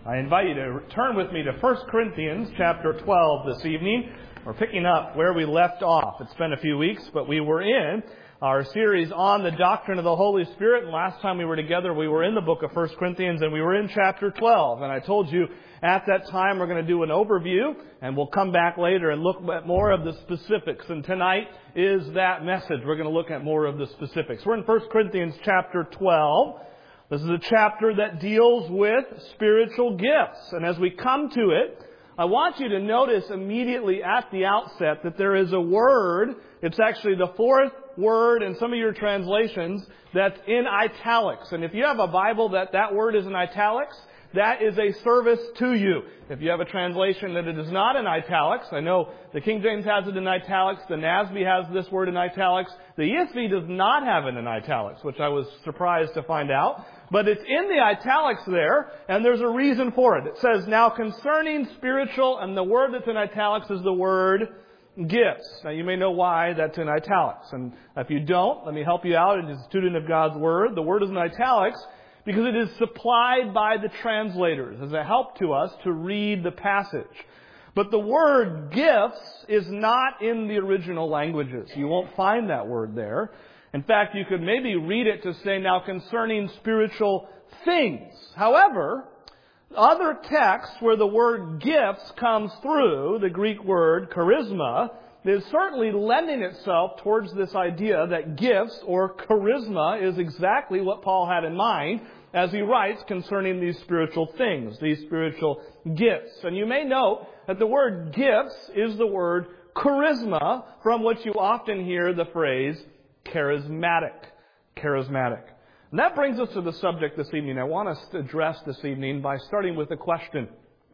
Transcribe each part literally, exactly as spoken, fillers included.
I invite you to turn with me to First Corinthians chapter twelve this evening. We're picking up where we left off. It's been a few weeks, but we were in our series on the doctrine of the Holy Spirit. And last time we were together, we were in the book of First Corinthians, and we were in chapter twelve. And I told you at that time we're going to do an overview, and we'll come back later and look at more of the specifics. And tonight is that message. We're going to look at more of the specifics. We're in First Corinthians chapter twelve. This is a chapter that deals with spiritual gifts. And as we come to it, I want you to notice immediately at the outset that there is a word. It's actually the fourth word in some of your translations that's in italics. And if you have a Bible that that word is in italics, that is a service to you. If you have a translation that it is not in italics, I know the King James has it in italics, the N A S B has this word in italics, the E S V does not have it in italics, which I was surprised to find out. But it's in the italics there, and there's a reason for it. It says, now concerning spiritual, and the word that's in italics is the word gifts. Now you may know why that's in italics. And if you don't, let me help you out as a student of God's Word. The word is in italics because it is supplied by the translators as a help to us to read the passage. But the word gifts is not in the original languages. You won't find that word there. In fact, you could maybe read it to say, now concerning spiritual things. However, other texts where the word gifts comes through, the Greek word charisma, is certainly lending itself towards this idea that gifts or charisma is exactly what Paul had in mind as he writes concerning these spiritual things, these spiritual gifts. And you may note that the word gifts is the word charisma, from which you often hear the phrase charismatic. Charismatic. And that brings us to the subject this evening. I want us to address this evening by starting with a question.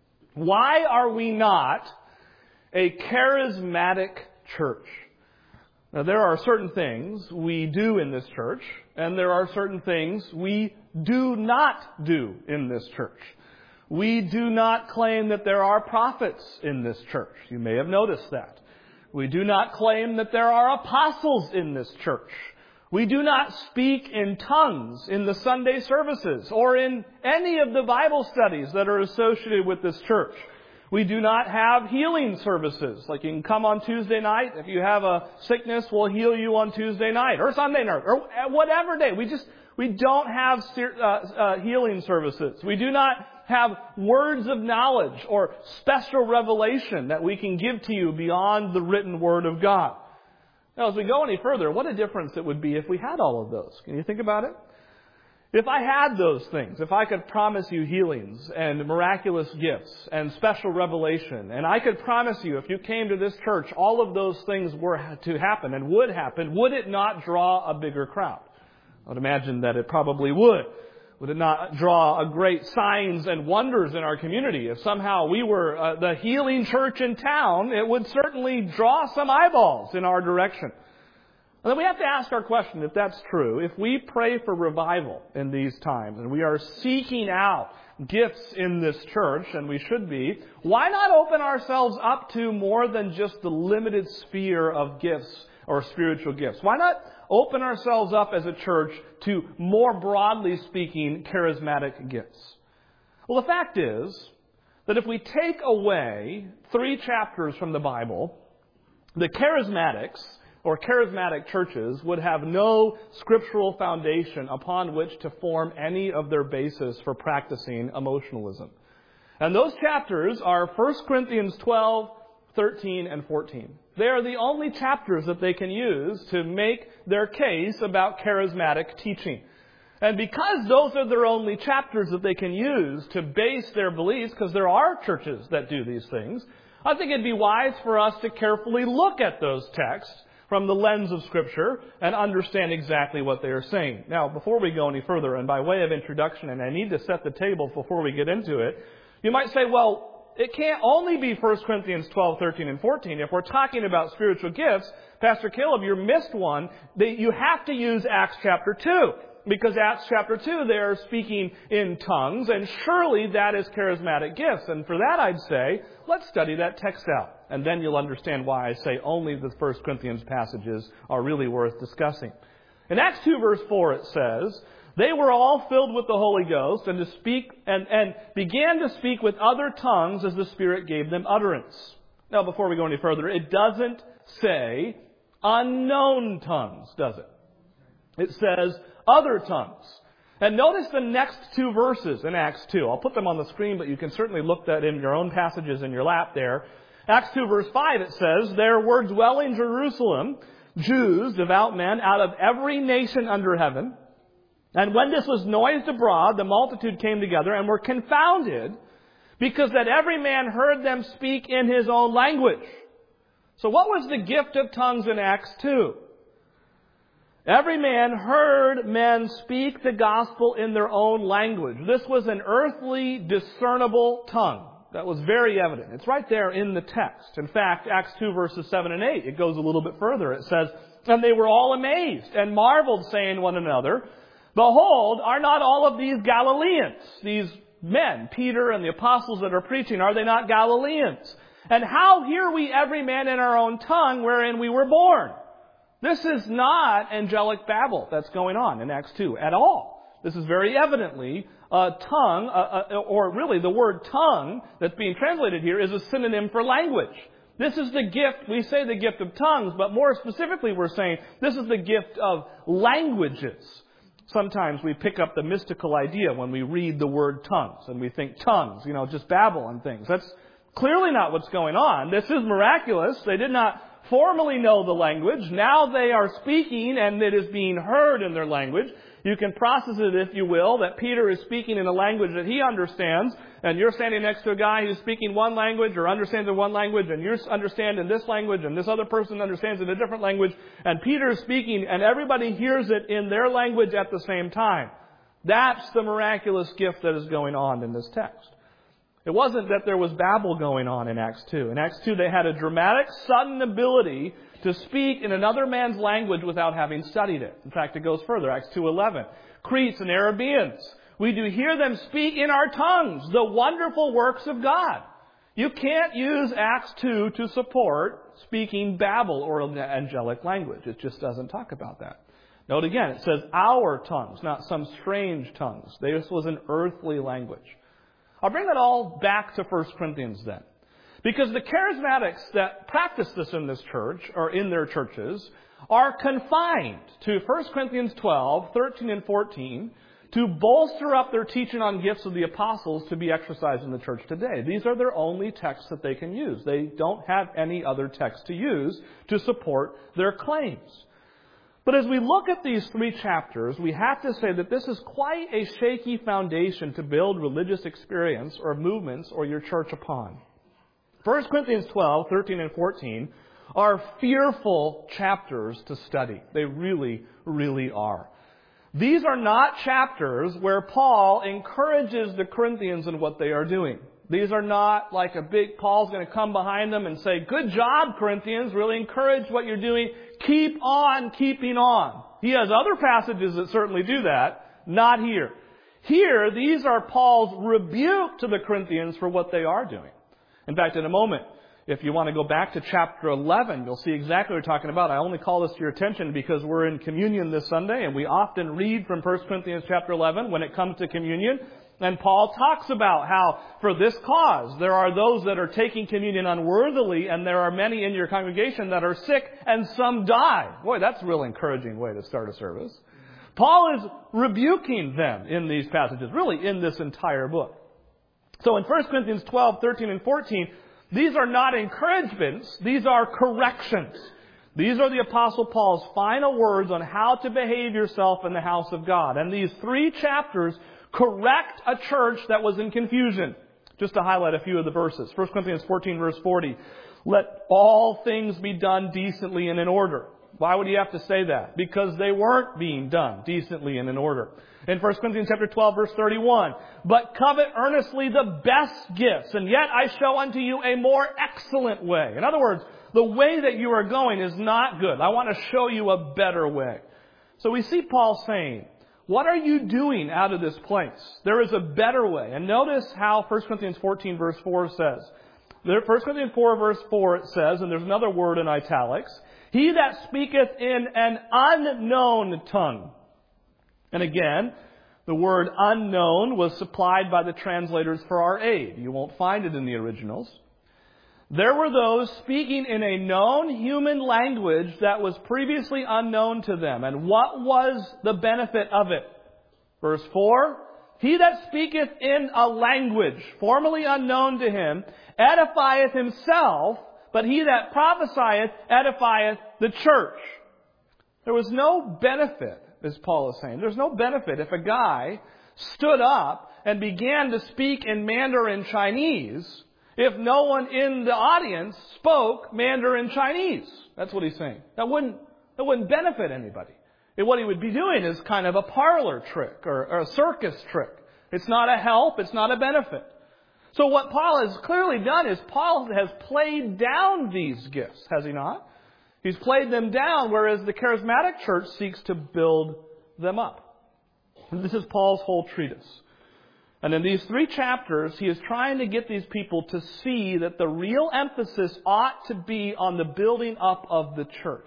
Why are we not a charismatic church? Now, there are certain things we do in this church, and there are certain things we do not do in this church. We do not claim that there are prophets in this church. You may have noticed that. We do not claim that there are apostles in this church. We do not speak in tongues in the Sunday services or in any of the Bible studies that are associated with this church. We do not have healing services. Like you can come on Tuesday night. If you have a sickness, we'll heal you on Tuesday night or Sunday night or whatever day. We just, we don't have uh, uh, healing services. We do not have words of knowledge or special revelation that we can give to you beyond the written Word of God. Now, as we go any further, what a difference it would be if we had all of those. Can you think about it? If I had those things, if I could promise you healings and miraculous gifts and special revelation, and I could promise you if you came to this church, all of those things were to happen and would happen, would it not draw a bigger crowd? I would imagine that it probably would. Would it not draw a great signs and wonders in our community? If somehow we were uh, the healing church in town, it would certainly draw some eyeballs in our direction. And then we have to ask our question, if that's true, if we pray for revival in these times and we are seeking out gifts in this church, and we should be, why not open ourselves up to more than just the limited sphere of gifts or spiritual gifts? Why not open ourselves up as a church to more broadly speaking charismatic gifts? Well, the fact is that if we take away three chapters from the Bible, the charismatics or charismatic churches would have no scriptural foundation upon which to form any of their basis for practicing emotionalism. And those chapters are First Corinthians twelve, thirteen, and fourteen. They are the only chapters that they can use to make their case about charismatic teaching. And because those are their only chapters that they can use to base their beliefs, because there are churches that do these things, I think it'd be wise for us to carefully look at those texts from the lens of Scripture and understand exactly what they are saying. Now, before we go any further, and by way of introduction, and I need to set the table before we get into it, you might say, well, it can't only be First Corinthians twelve, thirteen, and fourteen. If we're talking about spiritual gifts, Pastor Caleb, you missed one. You have to use Acts chapter two. Because Acts chapter two, they are speaking in tongues, and surely that is charismatic gifts. And for that, I'd say, let's study that text out. And then you'll understand why I say only the First Corinthians passages are really worth discussing. In Acts two, verse four, it says, They were all filled with the Holy Ghost and to speak and, and began to speak with other tongues as the Spirit gave them utterance. Now, before we go any further, it doesn't say unknown tongues, does it? It says other tongues. And notice the next two verses in Acts two. I'll put them on the screen, but you can certainly look that in your own passages in your lap there. Acts two verse five, it says, "There were dwelling in Jerusalem Jews, devout men, out of every nation under heaven. And when this was noised abroad, the multitude came together and were confounded, because that every man heard them speak in his own language." So what was the gift of tongues in Acts two? Every man heard men speak the gospel in their own language. This was an earthly, discernible tongue. That was very evident. It's right there in the text. In fact, Acts two verses seven and eight, it goes a little bit further. It says, "And they were all amazed and marveled, saying to one another, Behold, are not all of these Galileans?" These men, Peter and the apostles that are preaching, are they not Galileans? "And how hear we every man in our own tongue wherein we were born?" This is not angelic babble that's going on in Acts two at all. This is very evidently a tongue, a, a, or really the word tongue that's being translated here is a synonym for language. This is the gift, we say the gift of tongues, but more specifically we're saying this is the gift of languages. Sometimes we pick up the mystical idea when we read the word tongues, and we think tongues, you know, just babble and things. That's clearly not what's going on. This is miraculous. They did not formally know the language. Now they are speaking, and it is being heard in their language. You can process it, if you will, that Peter is speaking in a language that he understands, and you're standing next to a guy who's speaking one language or understands in one language, and you understand in this language, and this other person understands in a different language, and Peter is speaking, and everybody hears it in their language at the same time. That's the miraculous gift that is going on in this text. It wasn't that there was babble going on in Acts two. In Acts two, they had a dramatic, sudden ability to speak in another man's language without having studied it. In fact, it goes further. Acts two eleven. "Cretes and Arabians, we do hear them speak in our tongues the wonderful works of God." You can't use Acts two to support speaking babble or angelic language. It just doesn't talk about that. Note again, it says our tongues, not some strange tongues. This was an earthly language. I'll bring that all back to First Corinthians then. Because the charismatics that practice this in this church, or in their churches, are confined to First Corinthians twelve, thirteen, and fourteen to bolster up their teaching on gifts of the apostles to be exercised in the church today. These are their only texts that they can use. They don't have any other text to use to support their claims. But as we look at these three chapters, we have to say that this is quite a shaky foundation to build religious experience or movements or your church upon. First Corinthians twelve, thirteen, and fourteen are fearful chapters to study. They really, really are. These are not chapters where Paul encourages the Corinthians in what they are doing. These are not like a big, Paul's going to come behind them and say, "Good job, Corinthians, really encourage what you're doing. Keep on keeping on." He has other passages that certainly do that. Not here. Here, these are Paul's rebuke to the Corinthians for what they are doing. In fact, in a moment, if you want to go back to chapter eleven, you'll see exactly what we're talking about. I only call this to your attention because we're in communion this Sunday, and we often read from First Corinthians chapter eleven when it comes to communion. And Paul talks about how, for this cause, there are those that are taking communion unworthily, and there are many in your congregation that are sick, and some die. Boy, that's a real encouraging way to start a service. Paul is rebuking them in these passages, really in this entire book. So in First Corinthians twelve, thirteen, and fourteen, these are not encouragements, these are corrections. These are the Apostle Paul's final words on how to behave yourself in the house of God. And these three chapters correct a church that was in confusion. Just to highlight a few of the verses. First Corinthians fourteen, verse forty. "Let all things be done decently and in order." Why would you have to say that? Because they weren't being done decently and in order. In First Corinthians chapter twelve, verse thirty-one, "But covet earnestly the best gifts, and yet I show unto you a more excellent way." In other words, the way that you are going is not good. I want to show you a better way. So we see Paul saying, what are you doing out of this place? There is a better way. And notice how First Corinthians fourteen, verse four says. First Corinthians four, verse four, it says, and there's another word in italics, "He that speaketh in an unknown tongue And again, the word unknown was supplied by the translators for our aid. You won't find it in the originals. There were those speaking in a known human language that was previously unknown to them. And what was the benefit of it? Verse four, he that speaketh in a language formerly unknown to him edifieth himself, but he that prophesieth edifieth the church. There was no benefit, as Paul is saying. There's no benefit if a guy stood up and began to speak in Mandarin Chinese if no one in the audience spoke Mandarin Chinese. That's what he's saying. That wouldn't, that wouldn't benefit anybody. And what he would be doing is kind of a parlor trick or, or a circus trick. It's not a help. It's not a benefit. So what Paul has clearly done is Paul has played down these gifts, has he not? He's played them down, whereas the charismatic church seeks to build them up. And this is Paul's whole treatise. And in these three chapters, he is trying to get these people to see that the real emphasis ought to be on the building up of the church.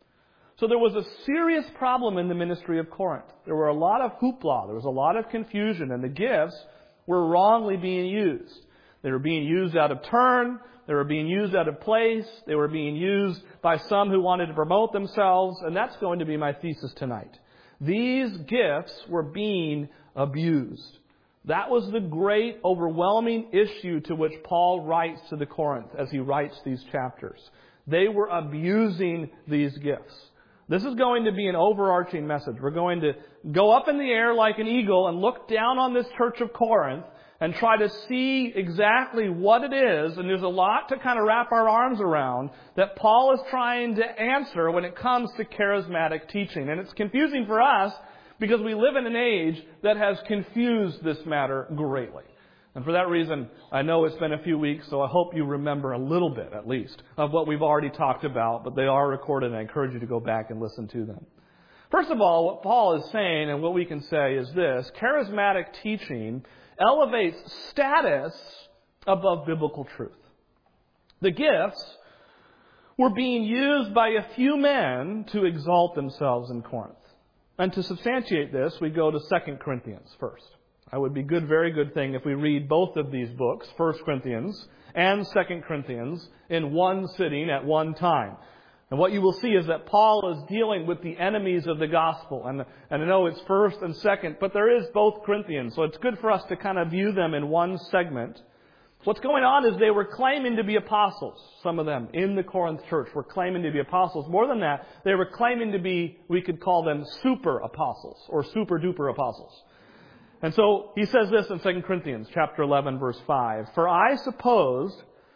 So there was a serious problem in the ministry of Corinth. There were a lot of hoopla. There was a lot of confusion. And the gifts were wrongly being used. They were being used out of turn. They were being used out of place. They were being used by some who wanted to promote themselves. And that's going to be my thesis tonight. These gifts were being abused. That was the great, overwhelming issue to which Paul writes to the Corinth as he writes these chapters. They were abusing these gifts. This is going to be an overarching message. We're going to go up in the air like an eagle and look down on this church of Corinth and try to see exactly what it is. And there's a lot to kind of wrap our arms around that Paul is trying to answer when it comes to charismatic teaching. And it's confusing for us because we live in an age that has confused this matter greatly. And for that reason, I know it's been a few weeks, so I hope you remember a little bit, at least, of what we've already talked about, but they are recorded, and I encourage you to go back and listen to them. First of all, what Paul is saying, and what we can say, is this: charismatic teaching elevates status above biblical truth. The gifts were being used by a few men to exalt themselves in Corinth. And to substantiate this, we go to Second Corinthians first. It would be a good, very good thing if we read both of these books, First Corinthians and Second Corinthians, in one sitting at one time. And what you will see is that Paul is dealing with the enemies of the gospel. And, and I know it's First and Second, but there is both Corinthians. So it's good for us to kind of view them in one segment. What's going on is they were claiming to be apostles. Some of them in the Corinth church were claiming to be apostles. More than that, they were claiming to be, we could call them super apostles or super duper apostles. And so he says this in Second Corinthians chapter eleven, verse five. For I supposed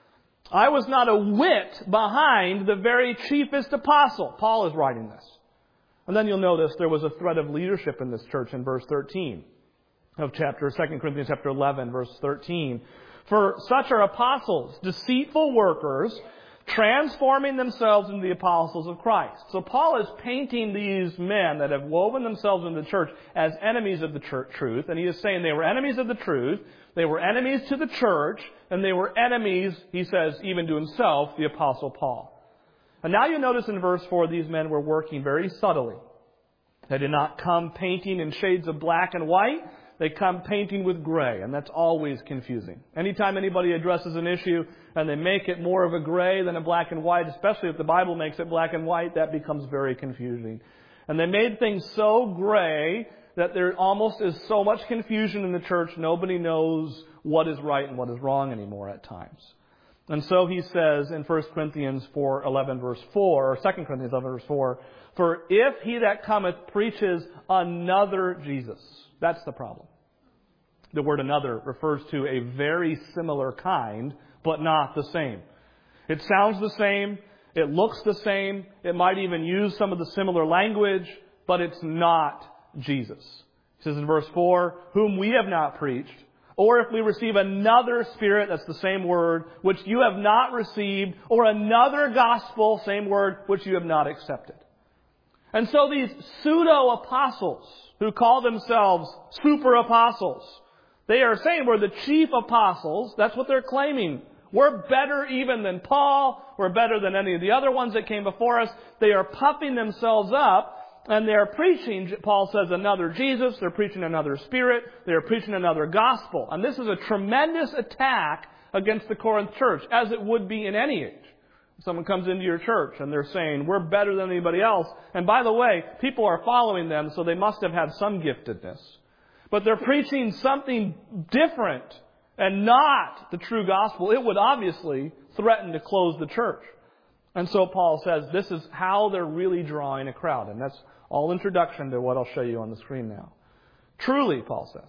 I was not a whit behind the very chiefest apostle. Paul is writing this. And then you'll notice there was a thread of leadership in this church in verse thirteen of chapter Second Corinthians chapter eleven, verse thirteen. For such are apostles, deceitful workers, transforming themselves into the apostles of Christ. So Paul is painting these men that have woven themselves into the church as enemies of the church, truth. And he is saying they were enemies of the truth, they were enemies to the church, and they were enemies, he says, even to himself, the apostle Paul. And now you notice in verse four, these men were working very subtly. They did not come painting in shades of black and white. They come painting with gray, and that's always confusing. Anytime anybody addresses an issue and they make it more of a gray than a black and white, especially if the Bible makes it black and white, that becomes very confusing. And they made things so gray that there almost is so much confusion in the church, nobody knows what is right and what is wrong anymore at times. And so he says in First Corinthians four eleven verse four, or Second Corinthians eleven verse four, for if he that cometh preaches another Jesus. That's the problem. The word another refers to a very similar kind, but not the same. It sounds the same. It looks the same. It might even use some of the similar language, but it's not Jesus. He says in verse four, whom we have not preached, or if we receive another spirit, that's the same word, which you have not received, or another gospel, same word, which you have not accepted. And so these pseudo-apostles who call themselves super apostles, they are saying we're the chief apostles. That's what they're claiming. We're better even than Paul. We're better than any of the other ones that came before us. They are puffing themselves up and they're preaching, Paul says, another Jesus. They're preaching another Spirit. They're preaching another gospel. And this is a tremendous attack against the Corinth church, as it would be in any age. Someone comes into your church and they're saying, we're better than anybody else. And by the way, people are following them, so they must have had some giftedness. But they're preaching something different and not the true gospel. It would obviously threaten to close the church. And so Paul says this is how they're really drawing a crowd. And that's all introduction to what I'll show you on the screen now. Truly, Paul says,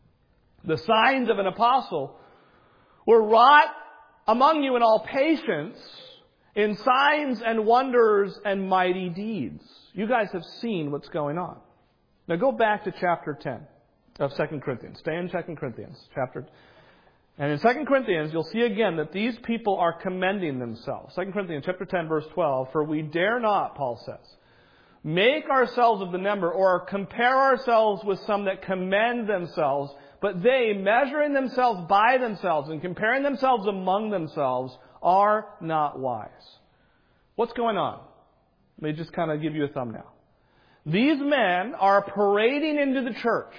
the signs of an apostle were wrought among you in all patience, in signs and wonders and mighty deeds. You guys have seen what's going on. Now go back to chapter ten of Second Corinthians. Stay in Second Corinthians. Chapter And in Second Corinthians, you'll see again that these people are commending themselves. Second Corinthians chapter ten, verse twelve, for we dare not, Paul says, make ourselves of the number or compare ourselves with some that commend themselves, but they, measuring themselves by themselves and comparing themselves among themselves, are not wise. What's going on? Let me just kind of give you a thumbnail. These men are parading into the church,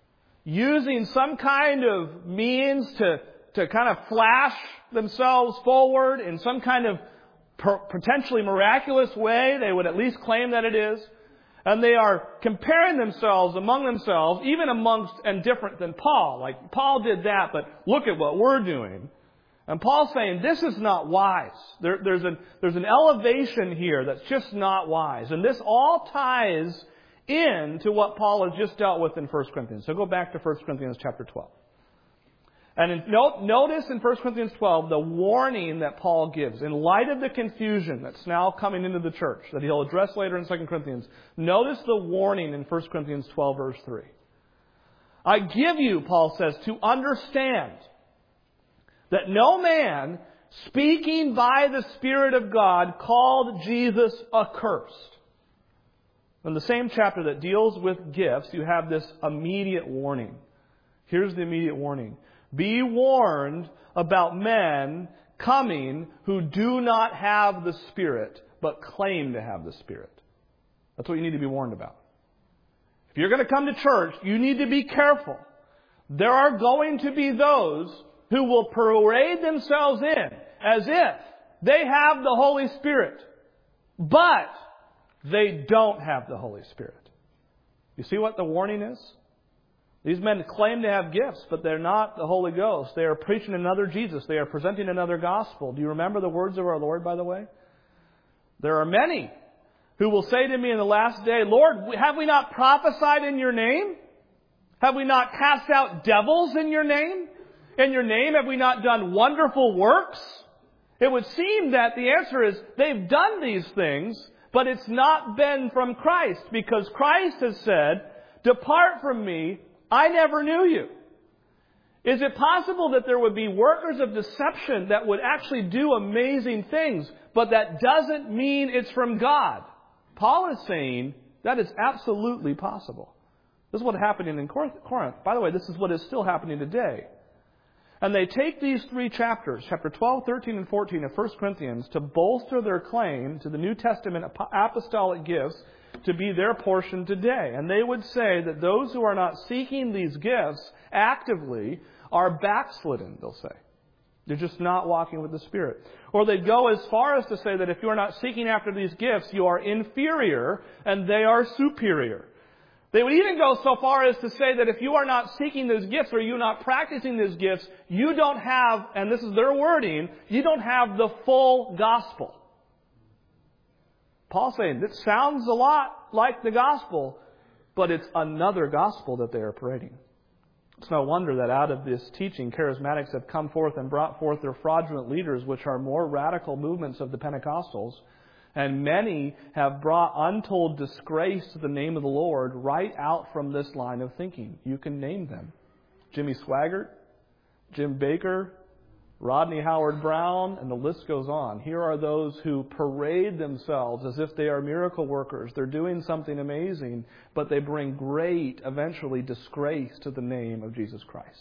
using some kind of means to, to kind of flash themselves forward in some kind of per, potentially miraculous way. They would at least claim that it is. And they are comparing themselves among themselves, even amongst and different than Paul. Like, Paul did that, but look at what we're doing. And Paul's saying, this is not wise. There, there's, an, there's an elevation here that's just not wise. And this all ties in to what Paul has just dealt with in First Corinthians. So go back to First Corinthians chapter twelve. And in, note, notice in First Corinthians twelve the warning that Paul gives. In light of the confusion that's now coming into the church, that he'll address later in Second Corinthians, notice the warning in First Corinthians twelve, verse three. I give you, Paul says, to understand that no man, speaking by the Spirit of God, called Jesus accursed. In the same chapter that deals with gifts, you have this immediate warning. Here's the immediate warning. Be warned about men coming who do not have the Spirit, but claim to have the Spirit. That's what you need to be warned about. If you're going to come to church, you need to be careful. There are going to be those who will parade themselves in as if they have the Holy Spirit, but they don't have the Holy Spirit. You see what the warning is? These men claim to have gifts, but they're not the Holy Ghost. They are preaching another Jesus. They are presenting another gospel. Do you remember the words of our Lord, by the way? There are many who will say to me in the last day, Lord, have we not prophesied in your name? Have we not cast out devils in your name? In your name, have we not done wonderful works? It would seem that the answer is they've done these things, but it's not been from Christ, because Christ has said, depart from me, I never knew you. Is it possible that there would be workers of deception that would actually do amazing things, but that doesn't mean it's from God? Paul is saying that is absolutely possible. This is what happened in Corinth. By the way, this is what is still happening today. And they take these three chapters, chapter twelve, thirteen, and fourteen of First Corinthians, to bolster their claim to the New Testament apostolic gifts to be their portion today. And they would say that those who are not seeking these gifts actively are backslidden, they'll say. They're just not walking with the Spirit. Or they'd go as far as to say that if you are not seeking after these gifts, you are inferior and they are superior. They would even go so far as to say that if you are not seeking those gifts or you're not practicing those gifts, you don't have, and this is their wording, you don't have the full gospel. Paul's saying, this sounds a lot like the gospel, but it's another gospel that they are parading. It's no wonder that out of this teaching, charismatics have come forth and brought forth their fraudulent leaders, which are more radical movements of the Pentecostals. And many have brought untold disgrace to the name of the Lord right out from this line of thinking. You can name them. Jimmy Swaggart, Jim Baker, Rodney Howard-Browne, and the list goes on. Here are those who parade themselves as if they are miracle workers. They're doing something amazing, but they bring great, eventually, disgrace to the name of Jesus Christ.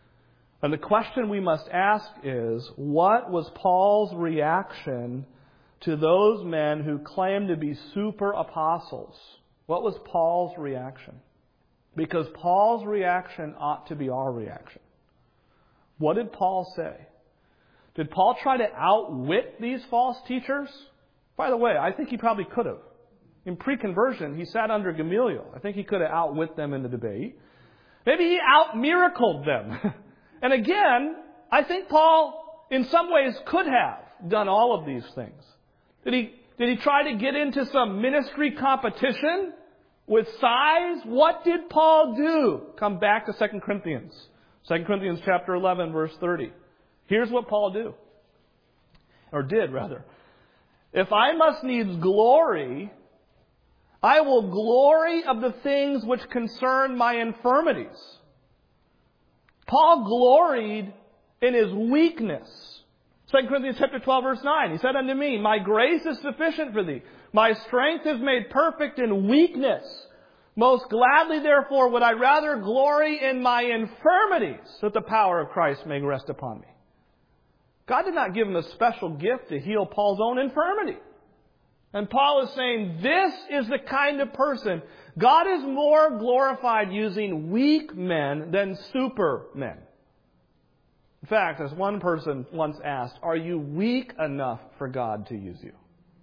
And the question we must ask is, what was Paul's reaction to those men who claimed to be super apostles, what was Paul's reaction? Because Paul's reaction ought to be our reaction. What did Paul say? Did Paul try to outwit these false teachers? By the way, I think he probably could have. In pre-conversion, he sat under Gamaliel. I think he could have outwit them in the debate. Maybe he out-miracled them. And again, I think Paul, in some ways, could have done all of these things. Did he, did he try to get into some ministry competition with size? What did Paul do? Come back to Second Corinthians. Second Corinthians chapter eleven, verse thirty. Here's what Paul do. Or did, rather. If I must needs glory, I will glory of the things which concern my infirmities. Paul gloried in his weakness. Second Corinthians chapter twelve, verse nine. He said unto me, my grace is sufficient for thee. My strength is made perfect in weakness. Most gladly, therefore, would I rather glory in my infirmities, that the power of Christ may rest upon me. God did not give him a special gift to heal Paul's own infirmity. And Paul is saying, this is the kind of person. God is more glorified using weak men than supermen. In fact, as one person once asked, are you weak enough for God to use you?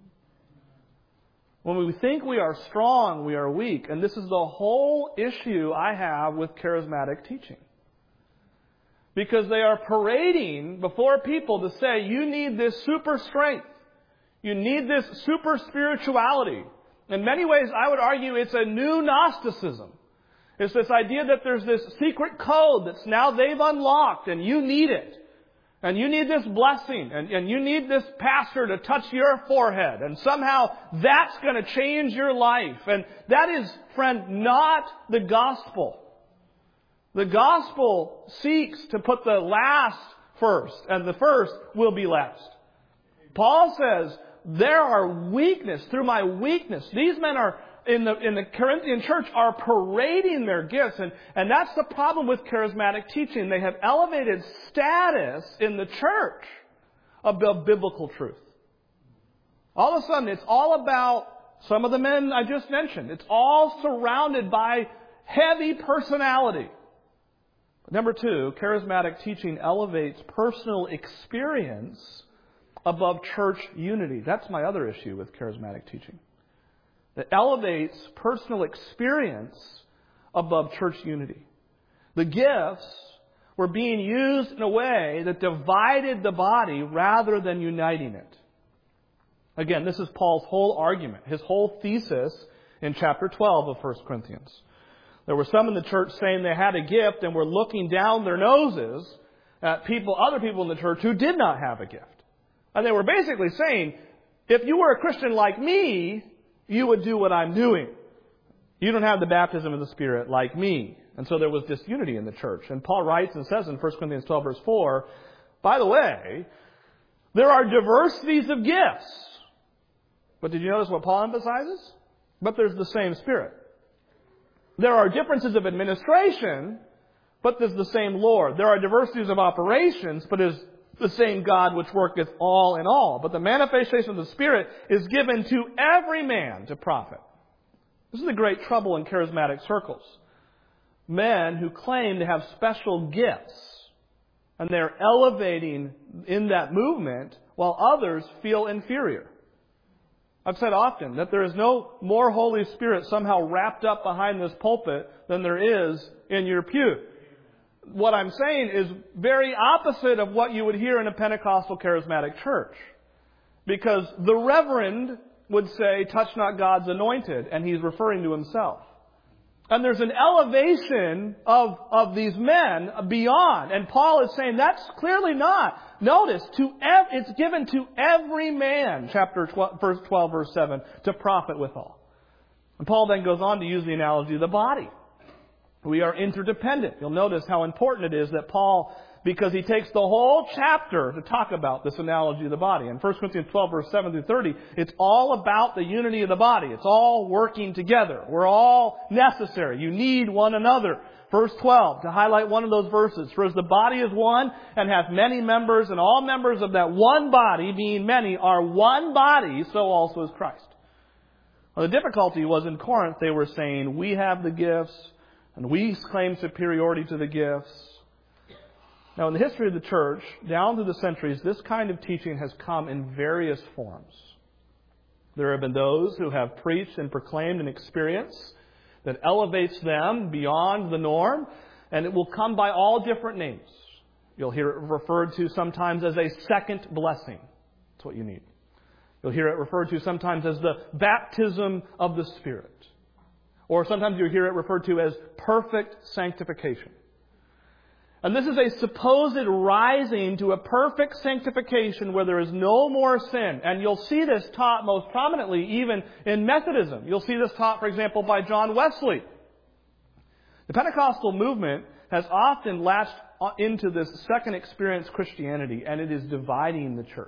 When we think we are strong, we are weak. And this is the whole issue I have with charismatic teaching. Because they are parading before people to say, you need this super strength. You need this super spirituality. In many ways, I would argue it's a new Gnosticism. It's this idea that there's this secret code that's now they've unlocked and you need it. And you need this blessing. And, and you need this pastor to touch your forehead. And somehow that's going to change your life. And that is, friend, not the gospel. The gospel seeks to put the last first. And the first will be last. Paul says, there are weakness, through my weakness. These men are, in the, in the Corinthian church, are parading their gifts. And, and that's the problem with charismatic teaching. They have elevated status in the church above biblical truth. All of a sudden, it's all about some of the men I just mentioned. It's all surrounded by heavy personality. Number two, charismatic teaching elevates personal experience above church unity. That's my other issue with charismatic teaching. It elevates personal experience above church unity. The gifts were being used in a way that divided the body rather than uniting it. Again, this is Paul's whole argument, his whole thesis in chapter twelve of First Corinthians. There were some in the church saying they had a gift and were looking down their noses at people, other people in the church who did not have a gift. And they were basically saying, if you were a Christian like me, you would do what I'm doing. You don't have the baptism of the Spirit like me. And so there was disunity in the church. And Paul writes and says in First Corinthians twelve, verse four, by the way, there are diversities of gifts. But did you notice what Paul emphasizes? But there's the same Spirit. There are differences of administration, but there's the same Lord. There are diversities of operations, but there's the same God which worketh all in all. But the manifestation of the Spirit is given to every man to profit. This is the great trouble in charismatic circles. Men who claim to have special gifts, and they're elevating in that movement while others feel inferior. I've said often that there is no more Holy Spirit somehow wrapped up behind this pulpit than there is in your pew. What I'm saying is very opposite of what you would hear in a Pentecostal charismatic church. Because the reverend would say, touch not God's anointed, and he's referring to himself. And there's an elevation of, of these men beyond. And Paul is saying that's clearly not. Notice, to ev- it's given to every man, chapter twelve, verse twelve, verse seven, to profit withal. And Paul then goes on to use the analogy of the body. We are interdependent. You'll notice how important it is that Paul because he takes the whole chapter to talk about this analogy of the body. In First Corinthians twelve, verse seven through thirty, it's all about the unity of the body. It's all working together. We're all necessary. You need one another. Verse twelve, to highlight one of those verses. For as the body is one and hath many members, and all members of that one body, being many, are one body, so also is Christ. Well, the difficulty was in Corinth, they were saying, we have the gifts, and we claim superiority to the gifts. Now, in the history of the church, down through the centuries, this kind of teaching has come in various forms. There have been those who have preached and proclaimed an experience that elevates them beyond the norm, and it will come by all different names. You'll hear it referred to sometimes as a second blessing. That's what you need. You'll hear it referred to sometimes as the baptism of the Spirit. Or sometimes you'll hear it referred to as perfect sanctification. And this is a supposed rising to a perfect sanctification where there is no more sin. And you'll see this taught most prominently even in Methodism. You'll see this taught, for example, by John Wesley. The Pentecostal movement has often latched into this second experience Christianity, and it is dividing the church.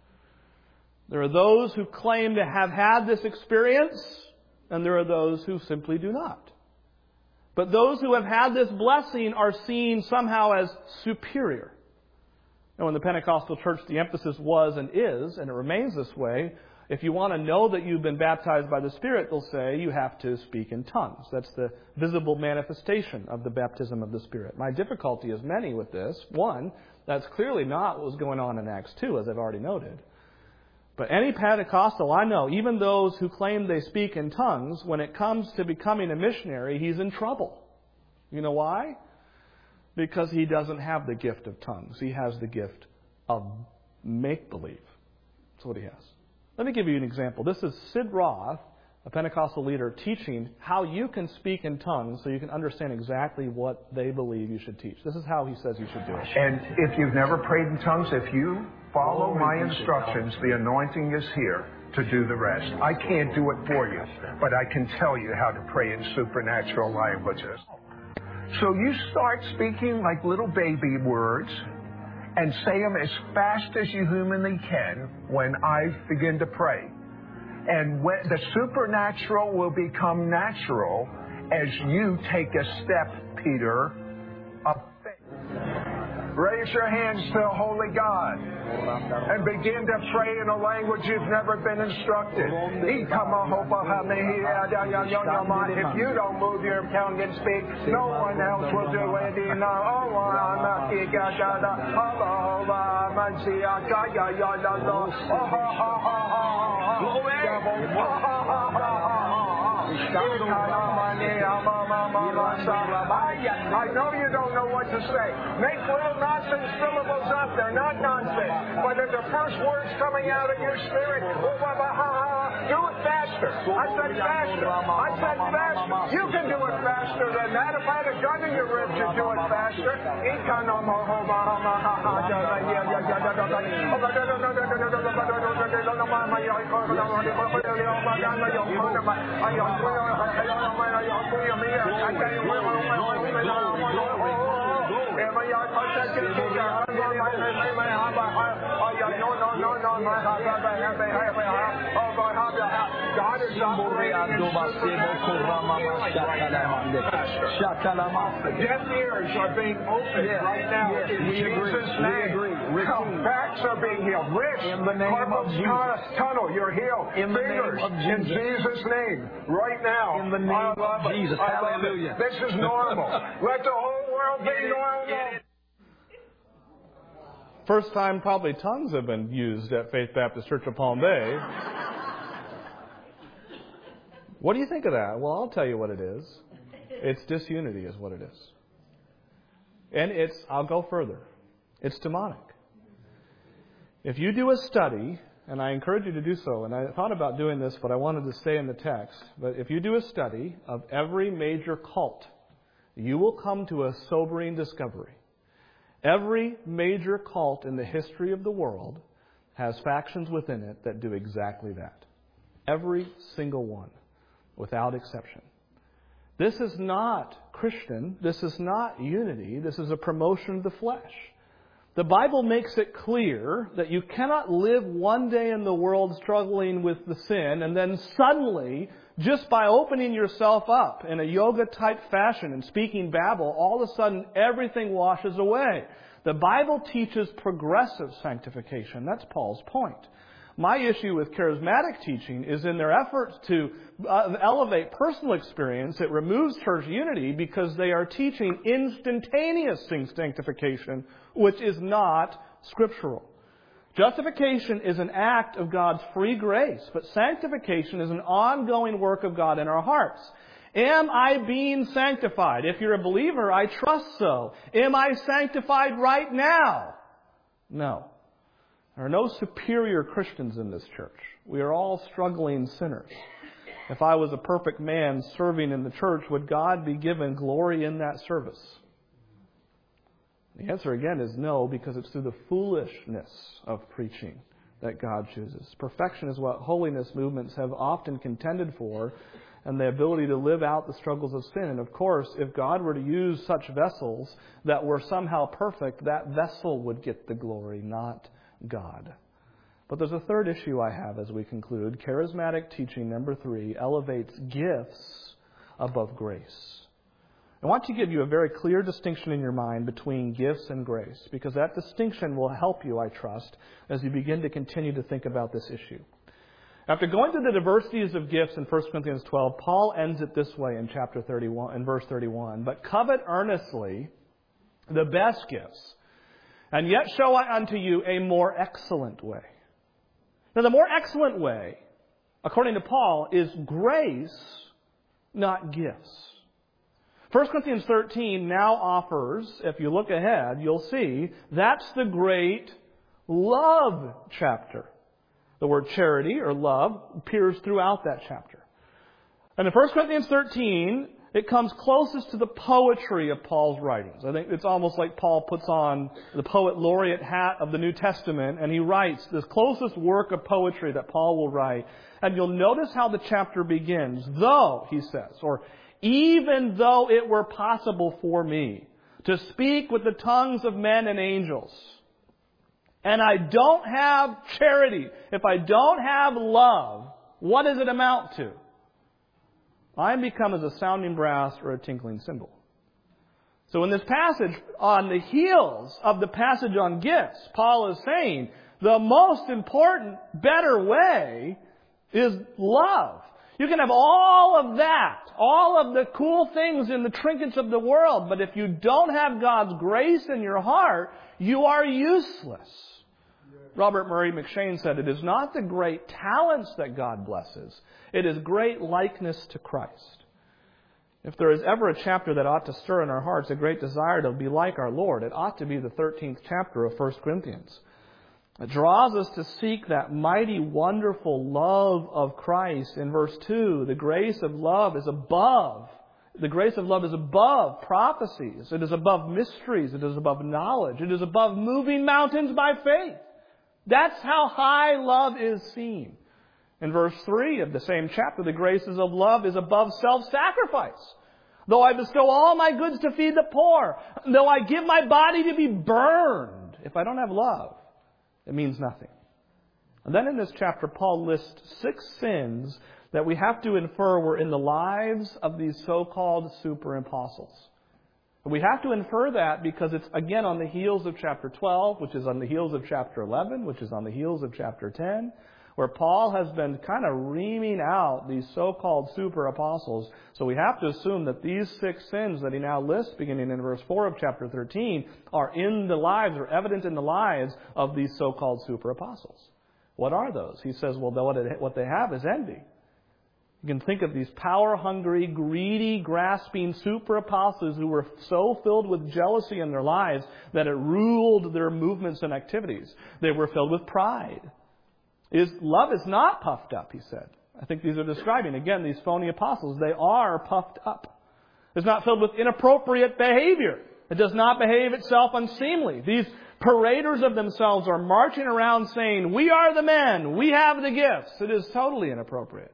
There are those who claim to have had this experience, and there are those who simply do not. But those who have had this blessing are seen somehow as superior. Now, in the Pentecostal church, the emphasis was and is, and it remains this way, if you want to know that you've been baptized by the Spirit, they'll say you have to speak in tongues. That's the visible manifestation of the baptism of the Spirit. My difficulty is many with this. One, that's clearly not what was going on in Acts two, as I've already noted. But any Pentecostal I know, even those who claim they speak in tongues, when it comes to becoming a missionary, he's in trouble. You know why? Because he doesn't have the gift of tongues. He has the gift of make-believe. That's what he has. Let me give you an example. This is Sid Roth, a Pentecostal leader, teaching how you can speak in tongues so you can understand exactly what they believe you should teach. This is how he says you should do it. And if you've never prayed in tongues, if you follow my instructions, the anointing is here to do the rest. I can't do it for you, but I can tell you how to pray in supernatural languages. So you start speaking like little baby words and say them as fast as you humanly can when I begin to pray. And when the supernatural will become natural as you take a step, Peter, of faith. Raise your hands to the Holy God and begin to pray in a language you've never been instructed. If you don't move your tongue and speak, no one else will do it. I know you don't know what to say. Make little nonsense syllables up. They're not nonsense. But if the first word's coming out of your spirit, do it faster. I said faster. I said faster. You can do it faster than that. If I had a gun in your ribs, you'd do it faster. God is deaf ears are being opened yes, right now yes, in Jesus' agree. name. Backs are being healed. Wrist, in the name of Jesus. Tunnel, you're healed. In the Fingers, name of Jesus. In Jesus' name, right now. In the name of Jesus. Hallelujah. This is normal. Let the whole world be normal. First time probably tongues have been used at Faith Baptist Church of Palm Bay. What do you think of that? Well, I'll tell you what it is. It's disunity is what it is. And it's, I'll go further. It's demonic. If you do a study, and I encourage you to do so, and I thought about doing this, but I wanted to stay in the text, but if you do a study of every major cult, you will come to a sobering discovery. Every major cult in the history of the world has factions within it that do exactly that. Every single one, without exception. This is not Christian. This is not unity. This is a promotion of the flesh. The Bible makes it clear that you cannot live one day in the world struggling with the sin and then suddenly, just by opening yourself up in a yoga-type fashion and speaking Babel, all of a sudden everything washes away. The Bible teaches progressive sanctification. That's Paul's point. My issue with charismatic teaching is in their efforts to uh, elevate personal experience, it removes church unity because they are teaching instantaneous sanctification, which is not scriptural. Justification is an act of God's free grace, but sanctification is an ongoing work of God in our hearts. Am I being sanctified? If you're a believer, I trust so. Am I sanctified right now? No. There are no superior Christians in this church. We are all struggling sinners. If I was a perfect man serving in the church, would God be given glory in that service? The answer again is no, because it's through the foolishness of preaching that God chooses. Perfection is what holiness movements have often contended for, and the ability to live out the struggles of sin. And of course, if God were to use such vessels that were somehow perfect, that vessel would get the glory, not God. But there's a third issue I have as we conclude. Charismatic teaching, number three, elevates gifts above grace. I want to give you a very clear distinction in your mind between gifts and grace, because that distinction will help you, I trust, as you begin to continue to think about this issue. After going through the diversities of gifts in First Corinthians twelve, Paul ends it this way in chapter thirty-one, in verse thirty-one. But covet earnestly the best gifts, and yet show I unto you a more excellent way. Now, the more excellent way, according to Paul, is grace, not gifts. First Corinthians thirteen now offers, if you look ahead, you'll see, that's the great love chapter. The word charity or love appears throughout that chapter. And in First Corinthians thirteen, it comes closest to the poetry of Paul's writings. I think it's almost like Paul puts on the poet laureate hat of the New Testament, and he writes this closest work of poetry that Paul will write. And you'll notice how the chapter begins. Though, he says, or even though it were possible for me to speak with the tongues of men and angels, and I don't have charity, if I don't have love, what does it amount to? I am become as a sounding brass or a tinkling cymbal. So in this passage, on the heels of the passage on gifts, Paul is saying the most important, better way is love. You can have all of that, all of the cool things in the trinkets of the world, but if you don't have God's grace in your heart, you are useless. Robert Murray McCheyne said, it is not the great talents that God blesses. It is great likeness to Christ. If there is ever a chapter that ought to stir in our hearts a great desire to be like our Lord, it ought to be the thirteenth chapter of First Corinthians. It draws us to seek that mighty, wonderful love of Christ. In verse two, the grace of love is above. The grace of love is above prophecies. It is above mysteries. It is above knowledge. It is above moving mountains by faith. That's how high love is seen. In verse three of the same chapter, the graces of love is above self-sacrifice. Though I bestow all my goods to feed the poor, though I give my body to be burned, if I don't have love, it means nothing. And then in this chapter, Paul lists six sins that we have to infer were in the lives of these so-called super apostles. We have to infer that because it's, again, on the heels of chapter twelve, which is on the heels of chapter eleven, which is on the heels of chapter ten, where Paul has been kind of reaming out these so-called super apostles. So we have to assume that these six sins that he now lists, beginning in verse four of chapter thirteen, are in the lives, or evident in the lives of these so-called super apostles. What are those? He says, well, what they have is envy. You can think of these power-hungry, greedy, grasping super apostles who were so filled with jealousy in their lives that it ruled their movements and activities. They were filled with pride. Is love is not puffed up, he said. I think these are describing, again, these phony apostles. They are puffed up. It's not filled with inappropriate behavior. It does not behave itself unseemly. These paraders of themselves are marching around saying, we are the men, we have the gifts. It is totally inappropriate.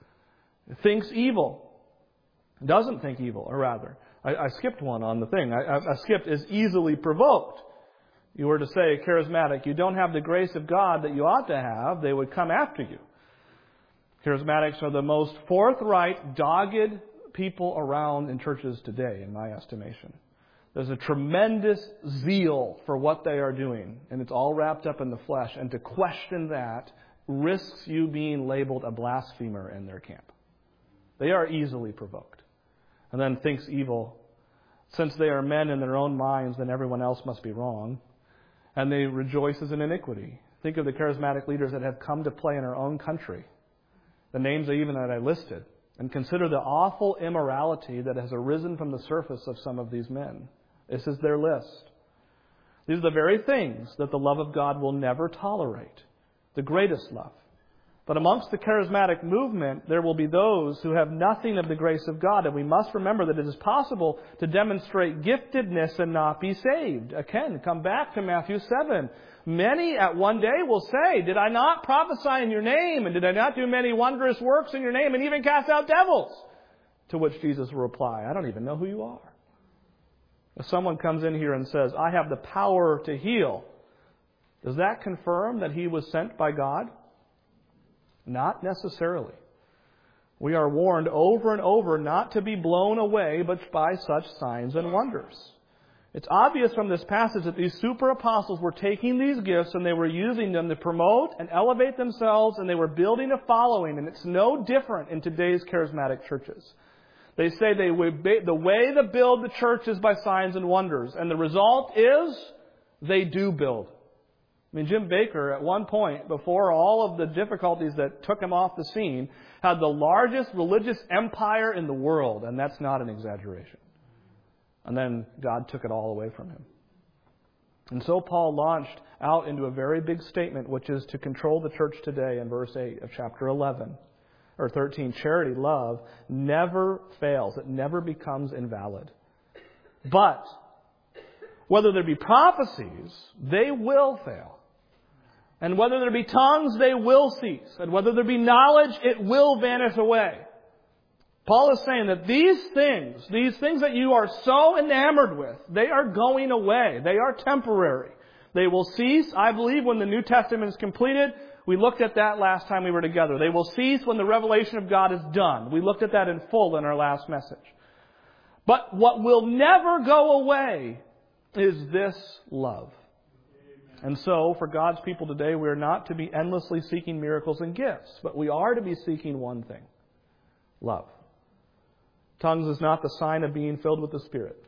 It thinks evil. It doesn't think evil, or rather. I, I skipped one on the thing. I, I, I skipped is easily provoked. you were to say, charismatic, you don't have the grace of God that you ought to have, they would come after you. Charismatics are the most forthright, dogged people around in churches today, in my estimation. There's a tremendous zeal for what they are doing, and it's all wrapped up in the flesh. And to question that risks you being labeled a blasphemer in their camp. They are easily provoked. And then thinks evil. Since they are men in their own minds, then everyone else must be wrong. And they rejoices in iniquity. Think of the charismatic leaders that have come to play in our own country. The names even that I listed. And consider the awful immorality that has arisen from the surface of some of these men. This is their list. These are the very things that the love of God will never tolerate. The greatest love. But amongst the charismatic movement, there will be those who have nothing of the grace of God. And we must remember that it is possible to demonstrate giftedness and not be saved. Again, come back to Matthew seven. Many at one day will say, did I not prophesy in your name? And did I not do many wondrous works in your name and even cast out devils? To which Jesus will reply, I don't even know who you are. If someone comes in here and says, I have the power to heal, does that confirm that he was sent by God? Not necessarily. We are warned over and over not to be blown away but by such signs and wonders. It's obvious from this passage that these super apostles were taking these gifts and they were using them to promote and elevate themselves, and they were building a following. And it's no different in today's charismatic churches. They say they would be, the way to build the church is by signs and wonders. And the result is they do build. I mean, Jim Baker, at one point, before all of the difficulties that took him off the scene, had the largest religious empire in the world. And that's not an exaggeration. And then God took it all away from him. And so Paul launched out into a very big statement, which is to control the church today in verse eight of chapter eleven. Or thirteen, charity, love, never fails. It never becomes invalid. But whether there be prophecies, they will fail. And whether there be tongues, they will cease. And whether there be knowledge, it will vanish away. Paul is saying that these things, these things that you are so enamored with, they are going away. They are temporary. They will cease, I believe, when the New Testament is completed. We looked at that last time we were together. They will cease when the revelation of God is done. We looked at that in full in our last message. But what will never go away is this love. And so, for God's people today, we are not to be endlessly seeking miracles and gifts, but we are to be seeking one thing: love. Tongues is not the sign of being filled with the Spirit.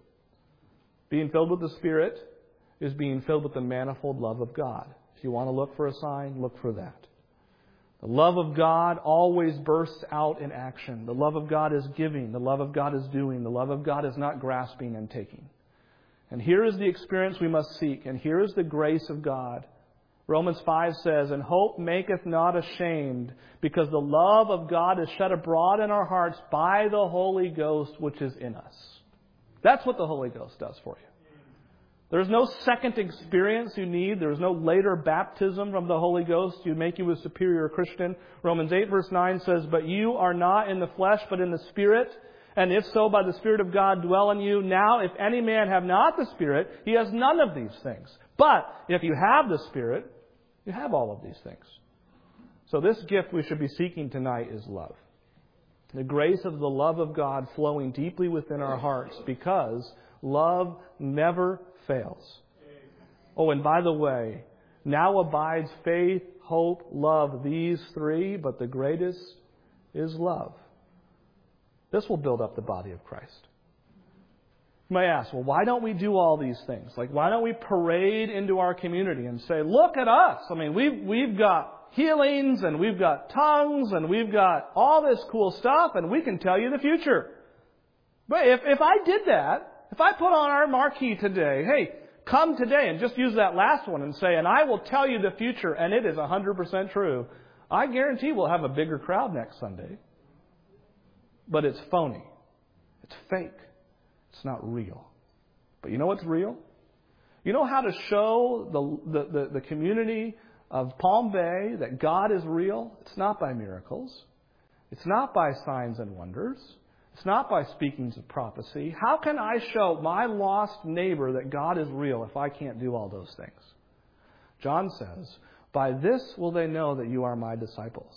Being filled with the Spirit is being filled with the manifold love of God. If you want to look for a sign, look for that. The love of God always bursts out in action. The love of God is giving. The love of God is doing. The love of God is not grasping and taking. And here is the experience we must seek. And here is the grace of God. Romans five says, and hope maketh not ashamed, because the love of God is shed abroad in our hearts by the Holy Ghost which is in us. That's what the Holy Ghost does for you. There's no second experience you need. There's no later baptism from the Holy Ghost to make you a superior Christian. Romans eight verse nine says, but you are not in the flesh, but in the Spirit. And if so, by the Spirit of God dwell in you. Now, if any man have not the Spirit, he has none of these things. But if you have the Spirit, you have all of these things. So this gift we should be seeking tonight is love. The grace of the love of God flowing deeply within our hearts, because love never fails. Oh, and by the way, now abides faith, hope, love, these three, but the greatest is love. This will build up the body of Christ. You may ask, well, why don't we do all these things? Like, why don't we parade into our community and say, look at us. I mean, we've, we've got healings and we've got tongues and we've got all this cool stuff and we can tell you the future. But if, if I did that, if I put on our marquee today, hey, come today, and just use that last one and say, and I will tell you the future, and it is one hundred percent true, I guarantee we'll have a bigger crowd next Sunday. But it's phony. It's fake. It's not real. But you know what's real? You know how to show the, the, the, the community of Palm Bay that God is real? It's not by miracles. It's not by signs and wonders. It's not by speaking of prophecy. How can I show my lost neighbor that God is real if I can't do all those things? John says, by this will they know that you are my disciples,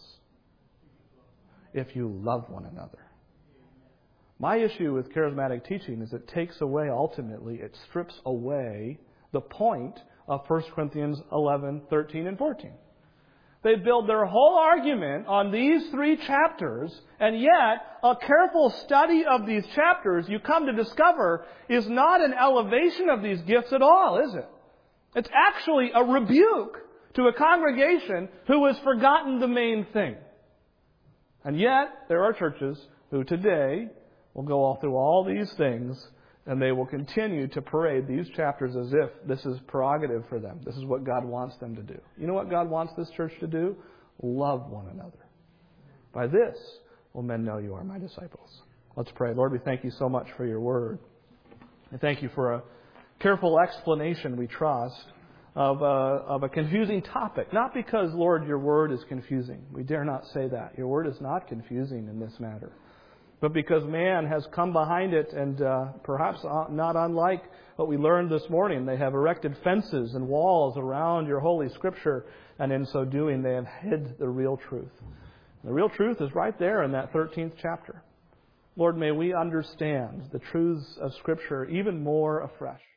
if you love one another. My issue with charismatic teaching is it takes away, ultimately, it strips away the point of First Corinthians eleven, thirteen, and fourteen. They build their whole argument on these three chapters, and yet a careful study of these chapters, you come to discover, is not an elevation of these gifts at all, is it? It's actually a rebuke to a congregation who has forgotten the main thing. And yet, there are churches who today will go all through all these things, and they will continue to parade these chapters as if this is prerogative for them. This is what God wants them to do. You know what God wants this church to do? Love one another. By this will men know you are my disciples. Let's pray. Lord, we thank you so much for your word. I thank you for a careful explanation, we trust, of a, of a confusing topic. Not because, Lord, your word is confusing. We dare not say that. Your word is not confusing in this matter. But because man has come behind it, and uh, perhaps not unlike what we learned this morning, they have erected fences and walls around your Holy Scripture, and in so doing they have hid the real truth. The real truth is right there in that thirteenth chapter. Lord, may we understand the truths of Scripture even more afresh.